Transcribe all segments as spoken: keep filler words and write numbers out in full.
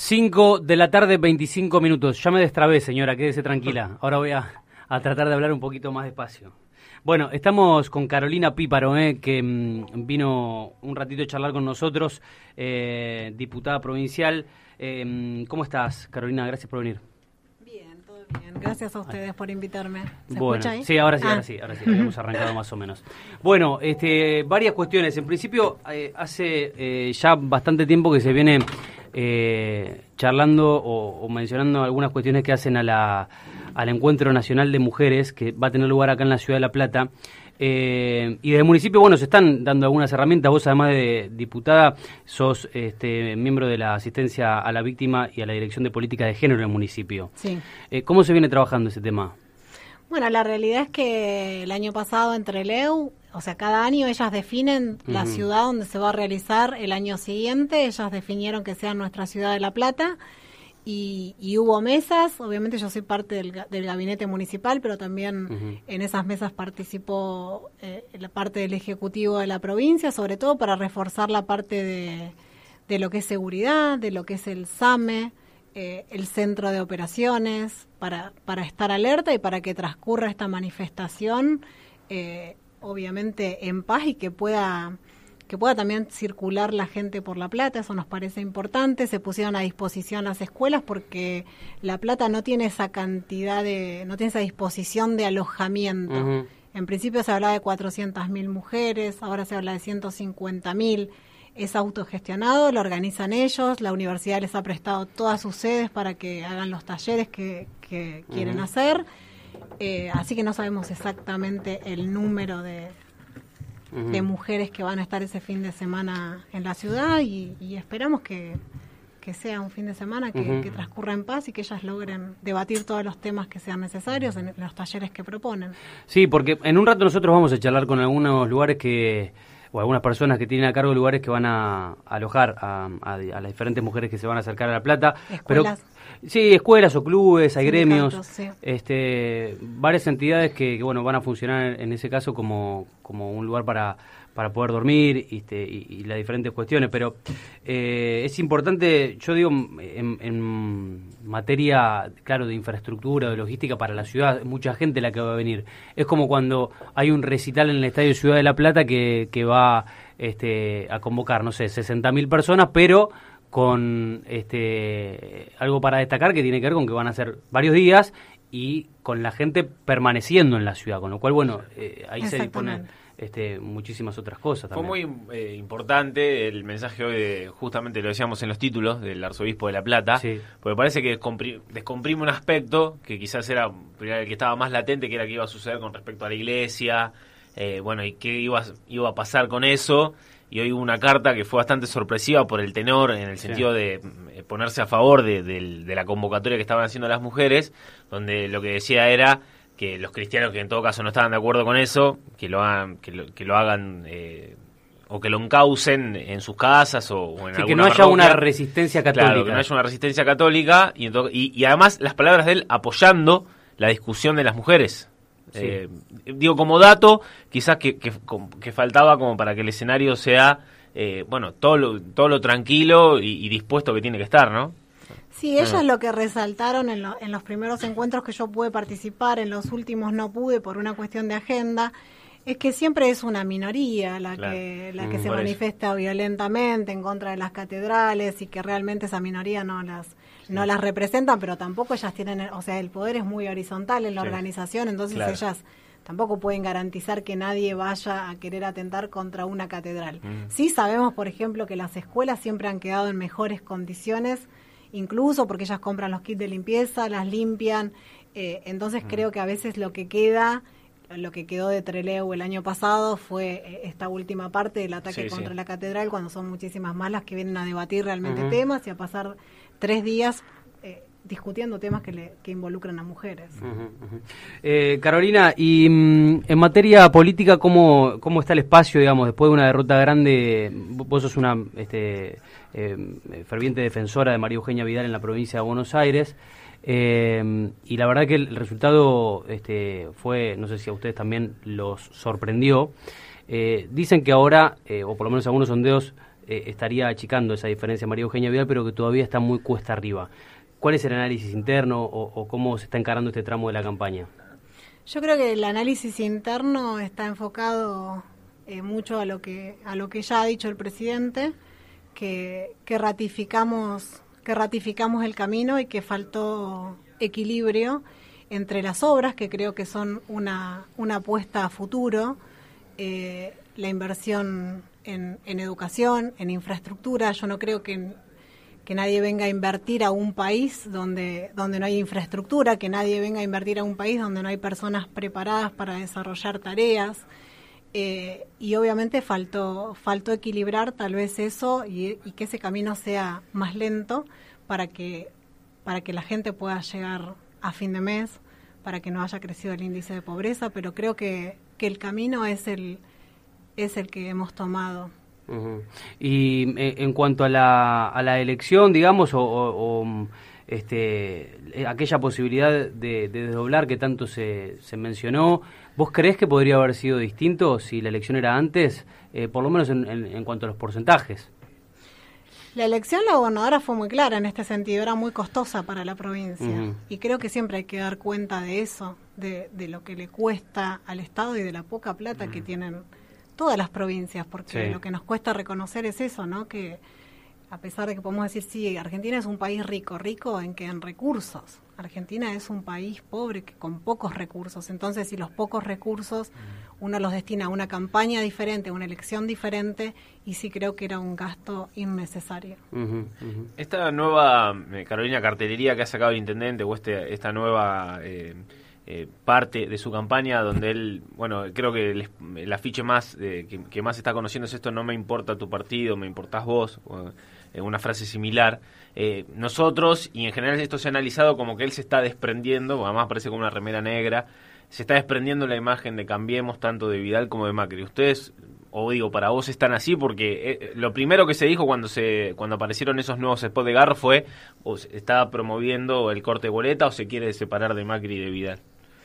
cinco de la tarde, veinticinco minutos. Ya me destrabé, señora, quédese tranquila. Ahora voy a, a tratar de hablar un poquito más despacio. Bueno, estamos con Carolina Píparo, eh, que mmm, vino un ratito a charlar con nosotros, eh, diputada provincial. Eh, ¿Cómo estás, Carolina? Gracias por venir. Bien, todo bien. Gracias a ustedes por invitarme. ¿Se bueno, escucha ahí? Sí, ahora sí, ah. ahora sí, ahora sí, habíamos arrancado más o menos. Bueno, este, varias cuestiones. En principio, eh, hace eh, ya bastante tiempo que se viene eh, charlando o, o mencionando algunas cuestiones que hacen a la, al Encuentro Nacional de Mujeres, que va a tener lugar acá en la Ciudad de La Plata. Eh, y desde el municipio, bueno, se están dando algunas herramientas. Vos, además de diputada, sos este, miembro de la asistencia a la víctima y a la dirección de política de género en el municipio. Sí. Eh, ¿Cómo se viene trabajando ese tema? Bueno, la realidad es que el año pasado entre Trelew, o sea, cada año ellas definen uh-huh. la ciudad donde se va a realizar el año siguiente. Ellas definieron que sea nuestra ciudad de La Plata. Y, y hubo mesas, obviamente yo soy parte del, del gabinete municipal, pero también uh-huh. en esas mesas participó eh, la parte del Ejecutivo de la provincia, sobre todo para reforzar la parte de, de lo que es seguridad, de lo que es el S A M E, eh, el centro de operaciones, para, para estar alerta y para que transcurra esta manifestación, eh, obviamente en paz y que pueda... que pueda también circular la gente por La Plata. Eso nos parece importante. Se pusieron a disposición las escuelas porque La Plata no tiene esa cantidad de, no tiene esa disposición de alojamiento. Uh-huh. En principio se hablaba de cuatrocientas mil mujeres, ahora se habla de ciento cincuenta mil. Es autogestionado, lo organizan ellos, la universidad les ha prestado todas sus sedes para que hagan los talleres que, que uh-huh. quieren hacer. Eh, así que no sabemos exactamente el número de... Uh-huh. de mujeres que van a estar ese fin de semana en la ciudad y, y esperamos que, que sea un fin de semana que, uh-huh. que transcurra en paz y que ellas logren debatir todos los temas que sean necesarios en los talleres que proponen. Sí, porque en un rato nosotros vamos a charlar con algunos lugares que, o algunas personas que tienen a cargo lugares que van a, a alojar a, a, a las diferentes mujeres que se van a acercar a La Plata. Escuelas. Pero, sí, escuelas o clubes, hay gremios, sí. este, varias entidades que, que bueno van a funcionar en ese caso como, como un lugar para, para poder dormir este, y, y las diferentes cuestiones, pero eh, es importante, yo digo, en, en materia, claro, de infraestructura, de logística para la ciudad, mucha gente la que va a venir. Es como cuando hay un recital en el Estadio Ciudad de La Plata que, que va este, a convocar, no sé, sesenta mil personas, pero con este algo para destacar que tiene que ver con que van a ser varios días y con la gente permaneciendo en la ciudad, con lo cual, bueno, eh, ahí se disponen este, muchísimas otras cosas también. Fue muy eh, importante el mensaje hoy, de, justamente lo decíamos en los títulos, del arzobispo de La Plata, sí. porque parece que descompri- descomprime un aspecto que quizás era el que estaba más latente, que era qué iba a suceder con respecto a la iglesia, eh, bueno, y qué iba, iba a pasar con eso. Y hoy hubo una carta que fue bastante sorpresiva por el tenor, en el sentido sí. de ponerse a favor de, de, de la convocatoria que estaban haciendo las mujeres, donde lo que decía era que los cristianos, que en todo caso no estaban de acuerdo con eso, que lo hagan, que lo, que lo hagan eh, o que lo encaucen en sus casas o, o en sí, alguna que no haya parroquia. Una resistencia católica. Claro, que no haya una resistencia católica, y, en todo, y, y además las palabras de él apoyando la discusión de las mujeres. Sí. Eh, digo, como dato, quizás que, que, que faltaba como para que el escenario sea, eh, bueno, todo lo, todo lo tranquilo y, y dispuesto que tiene que estar, ¿no? Sí, ellas ah. lo que resaltaron en, lo, en los primeros encuentros que yo pude participar, en los últimos no pude por una cuestión de agenda, es que siempre es una minoría la claro. que la que mm, se manifiesta eso. violentamente en contra de las catedrales y que realmente esa minoría no las sí. no las representan, pero tampoco ellas tienen, o sea, el poder es muy horizontal en la sí. organización, entonces claro. ellas tampoco pueden garantizar que nadie vaya a querer atentar contra una catedral. Mm. Sí sabemos, por ejemplo, que las escuelas siempre han quedado en mejores condiciones, incluso porque ellas compran los kits de limpieza, las limpian, eh, entonces mm. creo que a veces lo que queda... Lo que quedó de Trelew el año pasado fue esta última parte del ataque sí, contra sí. la catedral, cuando son muchísimas más las que vienen a debatir realmente uh-huh. temas y a pasar tres días eh, discutiendo temas que, le, que involucran a mujeres. Uh-huh, uh-huh. Eh, Carolina, y mm, en materia política, ¿cómo, ¿cómo está el espacio, digamos, después de una derrota grande? Vos sos una este, eh, ferviente defensora de María Eugenia Vidal en la provincia de Buenos Aires. Eh, y la verdad que el resultado este, fue, no sé si a ustedes también los sorprendió. Eh, dicen que ahora, eh, o por lo menos algunos sondeos eh, estaría achicando esa diferencia María Eugenia Vidal, pero que todavía está muy cuesta arriba. ¿Cuál es el análisis interno o, o cómo se está encarando este tramo de la campaña? Yo creo que el análisis interno está enfocado eh, mucho a lo que a lo que ya ha dicho el presidente, que, que ratificamos que ratificamos el camino y que faltó equilibrio entre las obras, que creo que son una, una apuesta a futuro, eh, la inversión en, en educación, en infraestructura. Yo no creo que, que nadie venga a invertir a un país donde, donde no hay infraestructura, que nadie venga a invertir a un país donde no hay personas preparadas para desarrollar tareas. Eh, y obviamente faltó, faltó equilibrar tal vez eso y, y que ese camino sea más lento para que, para que la gente pueda llegar a fin de mes, para que no haya crecido el índice de pobreza, pero creo que, que el camino es el, es el que hemos tomado. Uh-huh. Y eh, en cuanto a la, a la elección, digamos, o, o, o este, aquella posibilidad de, de desdoblar que tanto se, se mencionó, ¿vos creés que podría haber sido distinto si la elección era antes, eh, por lo menos en, en, en cuanto a los porcentajes? La elección, la gobernadora fue muy clara en este sentido, era muy costosa para la provincia. Uh-huh. Y creo que siempre hay que dar cuenta de eso, de, de lo que le cuesta al Estado y de la poca plata uh-huh. que tienen todas las provincias, porque sí. lo que nos cuesta reconocer es eso, ¿no? Que a pesar de que podemos decir, sí, Argentina es un país rico, rico en que en recursos. Argentina es un país pobre que con pocos recursos. Entonces, si los pocos recursos uno los destina a una campaña diferente, a una elección diferente, y sí creo que era un gasto innecesario. Uh-huh, uh-huh. Esta nueva, eh, Carolina, cartelería que ha sacado el intendente, o este, esta nueva eh, eh, parte de su campaña, donde él, bueno, creo que el, el afiche más eh, que, que más está conociendo es esto: no me importa tu partido, me importás vos, o, eh, una frase similar. Eh, nosotros, y en general esto se ha analizado como que él se está desprendiendo, además parece como una remera negra, se está desprendiendo la imagen de Cambiemos, tanto de Vidal como de Macri. Ustedes, o digo, para vos están así, porque eh, lo primero que se dijo cuando se cuando aparecieron esos nuevos spots de Garro fue, o se estaba promoviendo el corte de boleta, o se quiere separar de Macri y de Vidal.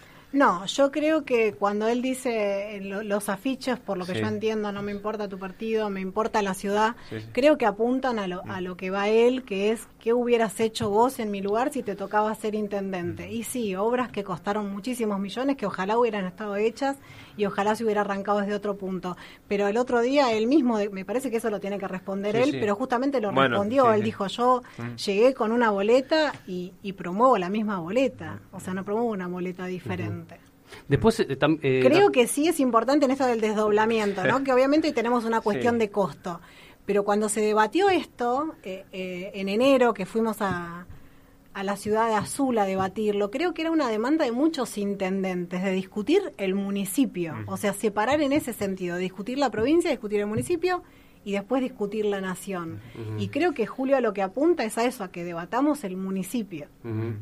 No, yo creo que cuando él dice lo, los afiches, por lo que sí. yo entiendo, no me importa tu partido, me importa la ciudad, sí, sí. creo que apuntan a lo, a lo que va él, que es ¿qué hubieras hecho vos en mi lugar si te tocaba ser intendente? Y sí, obras que costaron muchísimos millones, que ojalá hubieran estado hechas y ojalá se hubiera arrancado desde otro punto. Pero el otro día él mismo, me parece que eso lo tiene que responder sí, él, sí. pero justamente lo bueno, respondió, sí, él sí. dijo, yo mm. llegué con una boleta y, y promuevo la misma boleta, o sea, no promuevo una boleta diferente. Uh-huh. Después, eh, tam, eh, creo que sí es importante en esto del desdoblamiento, ¿no? Que obviamente hoy tenemos una cuestión sí. de costo, pero cuando se debatió esto eh, eh, en enero, que fuimos a, a la ciudad de Azul a debatirlo, creo que era una demanda de muchos intendentes de discutir el municipio, mm. o sea, separar en ese sentido, discutir la provincia, discutir el municipio y después discutir la nación. Uh-huh. Y creo que Julio a lo que apunta es a eso, a que debatamos el municipio. Uh-huh.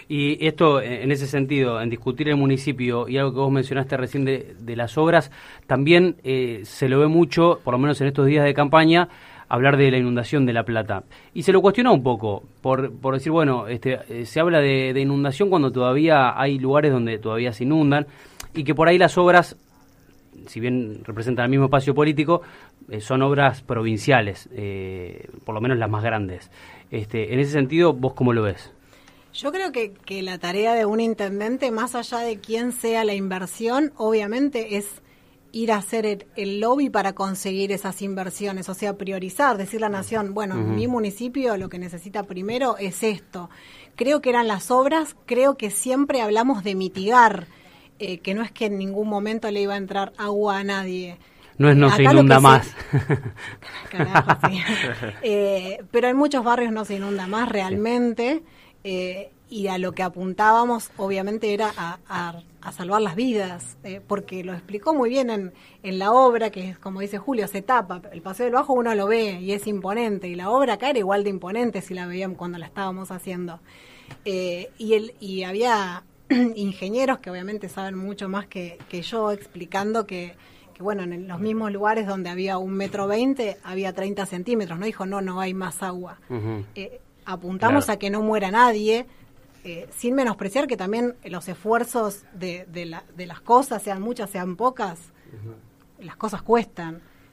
Y esto, en ese sentido, en discutir el municipio, y algo que vos mencionaste recién de, de las obras, también eh, se lo ve mucho, por lo menos en estos días de campaña, hablar de la inundación de La Plata. Y se lo cuestionó un poco, por, por decir, bueno, este, eh, se habla de, de inundación cuando todavía hay lugares donde todavía se inundan, y que por ahí las obras, si bien representan el mismo espacio político, eh, son obras provinciales, eh, por lo menos las más grandes. Este, en ese sentido, ¿vos cómo lo ves? Yo creo que, que la tarea de un intendente, más allá de quién sea la inversión, obviamente es ir a hacer el, el lobby para conseguir esas inversiones, o sea, priorizar, decir la nación, bueno, uh-huh. mi municipio lo que necesita primero es esto. Creo que eran las obras, creo que siempre hablamos de mitigar, Eh, que no es que en ningún momento le iba a entrar agua a nadie. No es no Acá se inunda más. Se... Carajo, sí. eh, pero en muchos barrios no se inunda más realmente, eh, y a lo que apuntábamos obviamente era a, a, a salvar las vidas, eh, porque lo explicó muy bien en, en la obra, que es como dice Julio, se tapa. El Paseo del Bajo uno lo ve y es imponente, y la obra acá era igual de imponente si la veíamos cuando la estábamos haciendo. Eh, y, el, y había... ingenieros que obviamente saben mucho más que, que yo, explicando que, que bueno, en los mismos lugares donde había un metro veinte había treinta centímetros, no dijo no, no hay más agua. Uh-huh. eh, apuntamos claro. a que no muera nadie, eh, sin menospreciar que también los esfuerzos de, de, la, de las cosas, sean muchas, sean pocas, uh-huh. las cosas cuestan.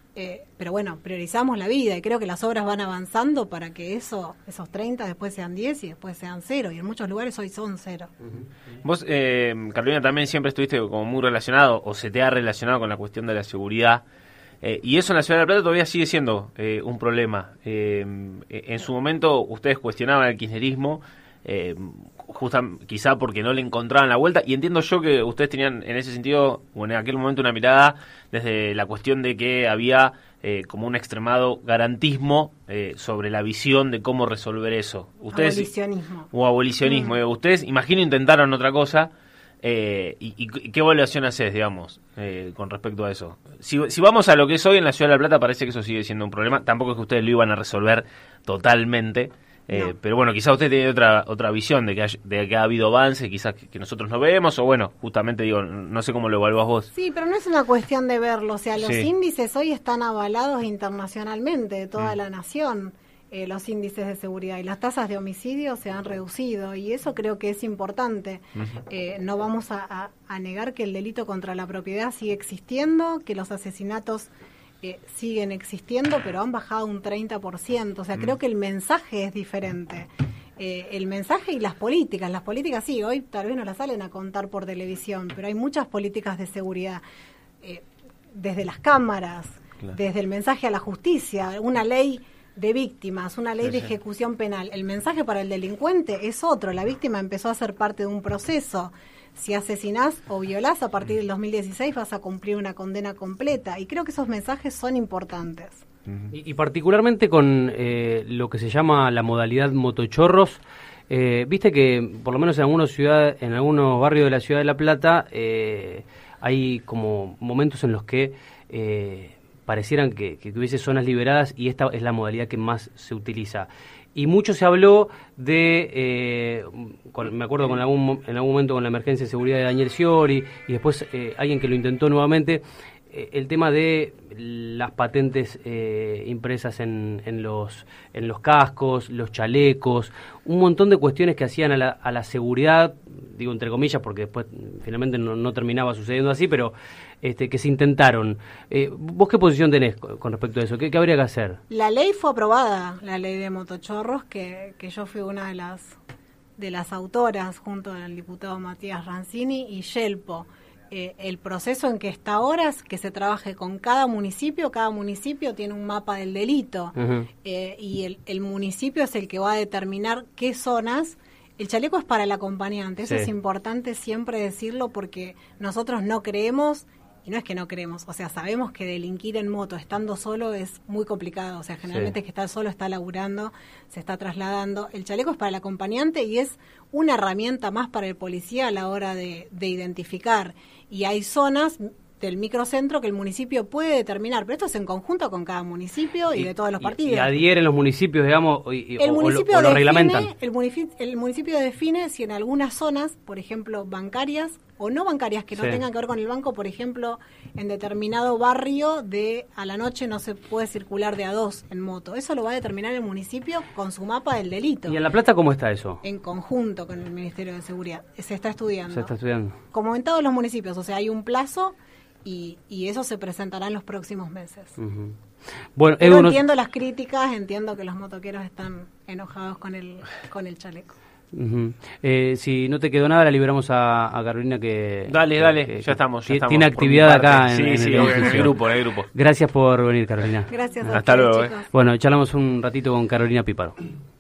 Eh, pero bueno, priorizamos la vida y creo que las obras van avanzando para que eso, esos treinta después sean diez y después sean cero, y en muchos lugares hoy son cero. Uh-huh. Vos, eh, Carolina, también siempre estuviste como muy relacionado, o se te ha relacionado con la cuestión de la seguridad, eh, y eso en la Ciudad de La Plata todavía sigue siendo eh, un problema. Eh, en su momento ustedes cuestionaban el kirchnerismo, eh, justa, quizá porque no le encontraban la vuelta, y entiendo yo que ustedes tenían en ese sentido, o en aquel momento, una mirada desde la cuestión de que había eh, como un extremado garantismo eh, sobre la visión de cómo resolver eso. Ustedes, abolicionismo. O abolicionismo. Mm. Ustedes, imagino, intentaron otra cosa, eh, y, y qué evaluación haces, digamos, eh, con respecto a eso. Si, si vamos a lo que es hoy en la Ciudad de La Plata, parece que eso sigue siendo un problema. Tampoco es que ustedes lo iban a resolver totalmente. Eh, no. Pero bueno, quizás usted tiene otra otra visión de que, hay, de que ha habido avance, quizás que, que nosotros no vemos, o bueno, justamente digo, no sé cómo lo evalúas vos. Sí, pero no es una cuestión de verlo, o sea, los sí. índices hoy están avalados internacionalmente de toda mm. la nación, eh, los índices de seguridad, y las tasas de homicidio se han reducido, y eso creo que es importante. Uh-huh. Eh, no vamos a, a, a negar que el delito contra la propiedad sigue existiendo, que los asesinatos Eh, siguen existiendo, pero han bajado un treinta por ciento. O sea, mm. creo que el mensaje es diferente. Eh, el mensaje y las políticas. Las políticas sí, hoy tal vez no las salen a contar por televisión, pero hay muchas políticas de seguridad. Eh, desde las cámaras, claro. desde el mensaje a la justicia, una ley de víctimas, una ley sí, de ejecución sí. penal. El mensaje para el delincuente es otro. La víctima empezó a ser parte de un proceso. Si asesinás o violás a partir del dos mil dieciséis vas a cumplir una condena completa, y creo que esos mensajes son importantes. Y, y particularmente con eh, lo que se llama la modalidad motochorros, eh, viste que por lo menos en algunas ciudades, en algunos barrios de la Ciudad de La Plata eh, hay como momentos en los que eh, parecieran que, que hubiese zonas liberadas, y esta es la modalidad que más se utiliza. Y mucho se habló de, eh, con, me acuerdo con algún, en algún momento con la emergencia de seguridad de Daniel Scioli, y después eh, alguien que lo intentó nuevamente, eh, el tema de las patentes eh, impresas en, en, los, en los cascos, los chalecos, un montón de cuestiones que hacían a la, a la seguridad, digo entre comillas porque después finalmente no, no terminaba sucediendo así, pero este, que se intentaron. Eh, ¿Vos qué posición tenés con respecto a eso? ¿Qué, qué habría que hacer? La ley fue aprobada, la ley de motochorros, que, que yo fui una de las de las autoras junto al diputado Matías Rancini y Yelpo. Eh, el proceso en que está ahora es que se trabaje con cada municipio, cada municipio tiene un mapa del delito, uh-huh. eh, y el, el municipio es el que va a determinar qué zonas. El chaleco es para el acompañante, eso sí. es importante siempre decirlo, porque nosotros no creemos, y no es que no creemos, o sea, sabemos que delinquir en moto estando solo es muy complicado, o sea, generalmente sí. que está solo está laburando, se está trasladando. El chaleco es para el acompañante y es una herramienta más para el policía a la hora de, de identificar. Y hay zonas del microcentro que el municipio puede determinar, pero esto es en conjunto con cada municipio y, y de todos los partidos. Y adhieren los municipios, digamos, y, el o, municipio o, lo, o lo define, reglamentan. El municipio, el municipio define si en algunas zonas, por ejemplo, bancarias o no bancarias, que no sí. tengan que ver con el banco, por ejemplo, en determinado barrio de a la noche no se puede circular de a dos en moto. Eso lo va a determinar el municipio con su mapa del delito. ¿Y en La Plata cómo está eso? En conjunto con el Ministerio de Seguridad. Se está estudiando. Se está estudiando. Como en todos los municipios, o sea, hay un plazo y, y eso se presentará en los próximos meses. Uh-huh. Bueno, Pero Edu, entiendo nos... las críticas, entiendo que los motoqueros están enojados con el, con el chaleco. Uh-huh. Eh, si no te quedó nada, la liberamos a, a Carolina que... Dale, que, dale, que, ya estamos. Ya tiene estamos, actividad acá en, sí, en, sí, el, en el grupo, en el grupo. Gracias por venir, Carolina. Gracias a Hasta ustedes, luego. chicos. Eh. Bueno, charlamos un ratito con Carolina Píparo.